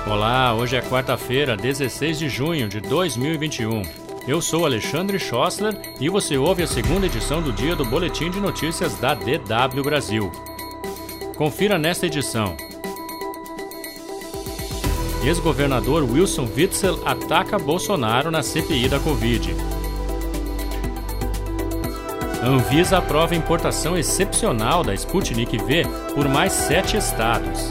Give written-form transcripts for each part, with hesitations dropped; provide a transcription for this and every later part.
Olá, hoje é quarta-feira, 16 de junho de 2021. Eu sou Alexandre Schossler e você ouve a segunda edição do dia do Boletim de Notícias da DW Brasil. Confira nesta edição. Ex-governador Wilson Witzel ataca Bolsonaro na CPI da Covid. Anvisa aprova importação excepcional da Sputnik V por mais 7 estados.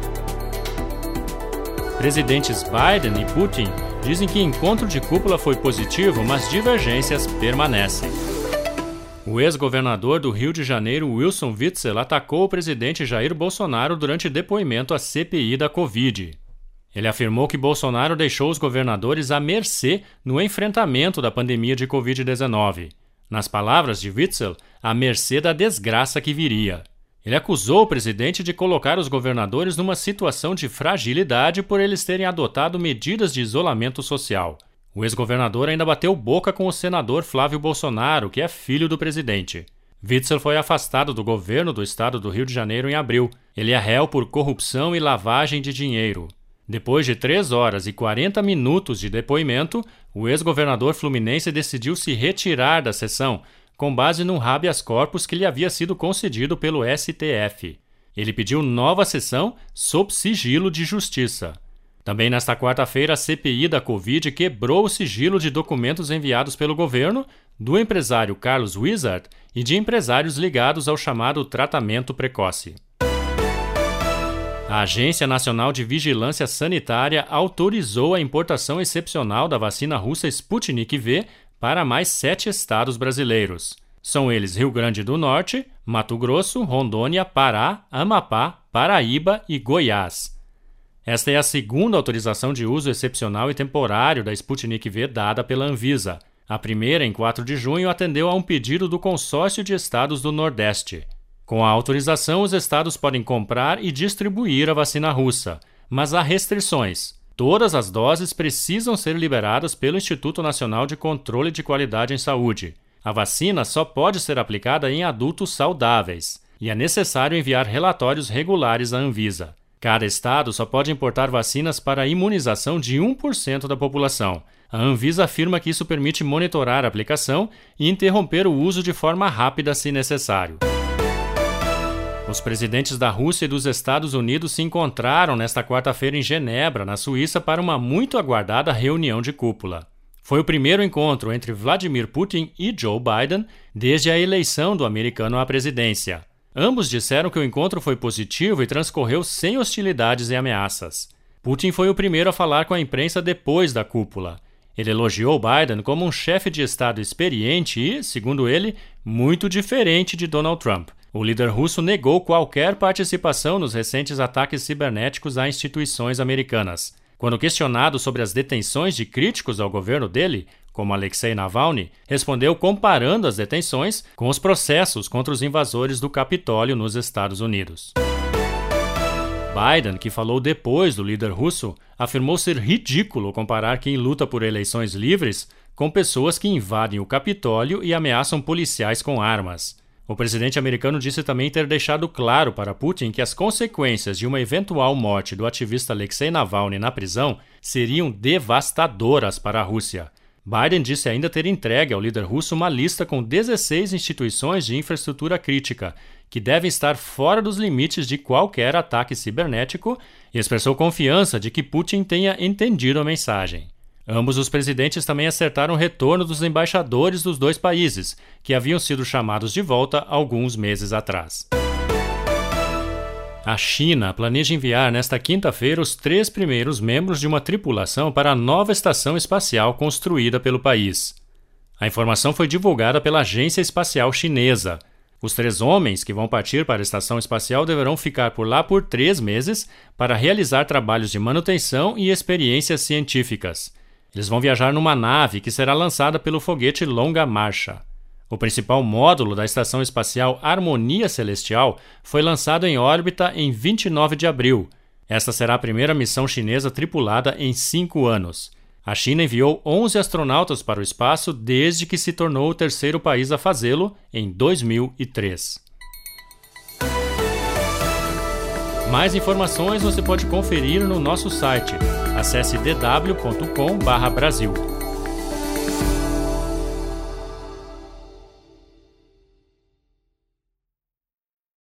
Presidentes Biden e Putin dizem que encontro de cúpula foi positivo, mas divergências permanecem. O ex-governador do Rio de Janeiro, Wilson Witzel, atacou o presidente Jair Bolsonaro durante depoimento à CPI da Covid. Ele afirmou que Bolsonaro deixou os governadores à mercê no enfrentamento da pandemia de Covid-19. Nas palavras de Witzel, à mercê da desgraça que viria. Ele acusou o presidente de colocar os governadores numa situação de fragilidade por eles terem adotado medidas de isolamento social. O ex-governador ainda bateu boca com o senador Flávio Bolsonaro, que é filho do presidente. Witzel foi afastado do governo do estado do Rio de Janeiro em abril. Ele é réu por corrupção e lavagem de dinheiro. Depois de 3 horas e 40 minutos de depoimento, o ex-governador fluminense decidiu se retirar da sessão, com base num habeas corpus que lhe havia sido concedido pelo STF. Ele pediu nova sessão sob sigilo de justiça. Também nesta quarta-feira, a CPI da Covid quebrou o sigilo de documentos enviados pelo governo, do empresário Carlos Wizard e de empresários ligados ao chamado tratamento precoce. A Agência Nacional de Vigilância Sanitária autorizou a importação excepcional da vacina russa Sputnik V para mais 7 estados brasileiros. São eles Rio Grande do Norte, Mato Grosso, Rondônia, Pará, Amapá, Paraíba e Goiás. Esta é a segunda autorização de uso excepcional e temporário da Sputnik V dada pela Anvisa. A primeira, em 4 de junho, atendeu a um pedido do Consórcio de Estados do Nordeste. Com a autorização, os estados podem comprar e distribuir a vacina russa, mas há restrições. Todas as doses precisam ser liberadas pelo Instituto Nacional de Controle de Qualidade em Saúde. A vacina só pode ser aplicada em adultos saudáveis e é necessário enviar relatórios regulares à Anvisa. Cada estado só pode importar vacinas para a imunização de 1% da população. A Anvisa afirma que isso permite monitorar a aplicação e interromper o uso de forma rápida se necessário. Os presidentes da Rússia e dos Estados Unidos se encontraram nesta quarta-feira em Genebra, na Suíça, para uma muito aguardada reunião de cúpula. Foi o primeiro encontro entre Vladimir Putin e Joe Biden desde a eleição do americano à presidência. Ambos disseram que o encontro foi positivo e transcorreu sem hostilidades e ameaças. Putin foi o primeiro a falar com a imprensa depois da cúpula. Ele elogiou Biden como um chefe de Estado experiente e, segundo ele, muito diferente de Donald Trump. O líder russo negou qualquer participação nos recentes ataques cibernéticos a instituições americanas. Quando questionado sobre as detenções de críticos ao governo dele, como Alexei Navalny, respondeu comparando as detenções com os processos contra os invasores do Capitólio nos Estados Unidos. Biden, que falou depois do líder russo, afirmou ser ridículo comparar quem luta por eleições livres com pessoas que invadem o Capitólio e ameaçam policiais com armas. O presidente americano disse também ter deixado claro para Putin que as consequências de uma eventual morte do ativista Alexei Navalny na prisão seriam devastadoras para a Rússia. Biden disse ainda ter entregue ao líder russo uma lista com 16 instituições de infraestrutura crítica, que devem estar fora dos limites de qualquer ataque cibernético, e expressou confiança de que Putin tenha entendido a mensagem. Ambos os presidentes também acertaram o retorno dos embaixadores dos dois países, que haviam sido chamados de volta alguns meses atrás. A China planeja enviar nesta quinta-feira os 3 primeiros membros de uma tripulação para a nova estação espacial construída pelo país. A informação foi divulgada pela Agência Espacial Chinesa. Os 3 homens que vão partir para a estação espacial deverão ficar por lá por 3 meses para realizar trabalhos de manutenção e experiências científicas. Eles vão viajar numa nave que será lançada pelo foguete Longa Marcha. O principal módulo da Estação Espacial Harmonia Celestial foi lançado em órbita em 29 de abril. Esta será a primeira missão chinesa tripulada em 5 anos. A China enviou 11 astronautas para o espaço desde que se tornou o terceiro país a fazê-lo em 2003. Mais informações você pode conferir no nosso site. Acesse dw.com/Brasil.